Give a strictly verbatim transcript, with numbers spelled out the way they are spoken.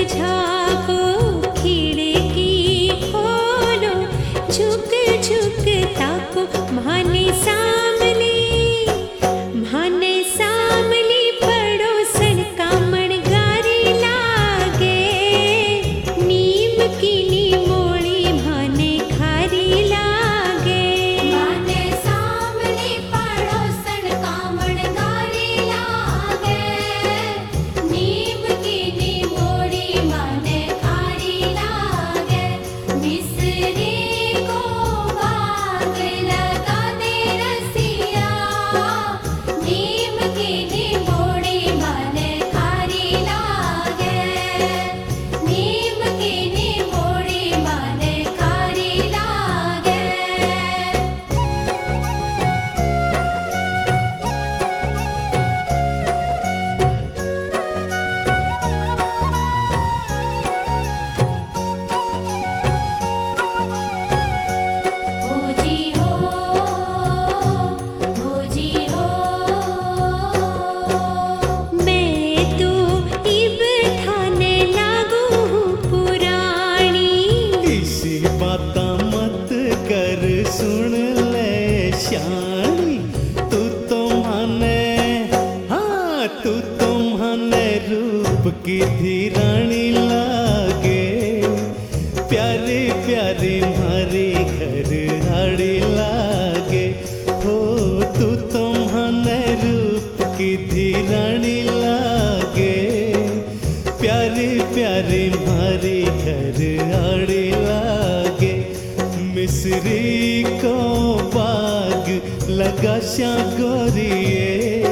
झाँको खिड़की खोलो झुक झुक ताको माने सामने माने सामने पड़ोसन का मणगारी लागे नीम की नीमोड़ी माने खारी लागे माने सामने पड़ोसन का मणगारी लागे नीम की नीमोड़ी माने खारी लागे मिस्री को बाग लगा दे रसिया नीम की नीमोड़ी माने खारी लागे नीम की नीमोड़ी माने खारी लागे भोजी हो भोजी हो मैं तो इब थाने लागू हूँ पुरानी इसी बाता मत कर सुन ले श्यानी तू तो माने हाँ तू तो माने रूप की धीरानी लागे प्यारे प्यारे मारे घर हाड़ी लागे हो तू तो माने रूप की धीरानी लागे प्यारे प्यारे मारे घर आड़े लागे मिस्री को बाग लगा श्या गोरिए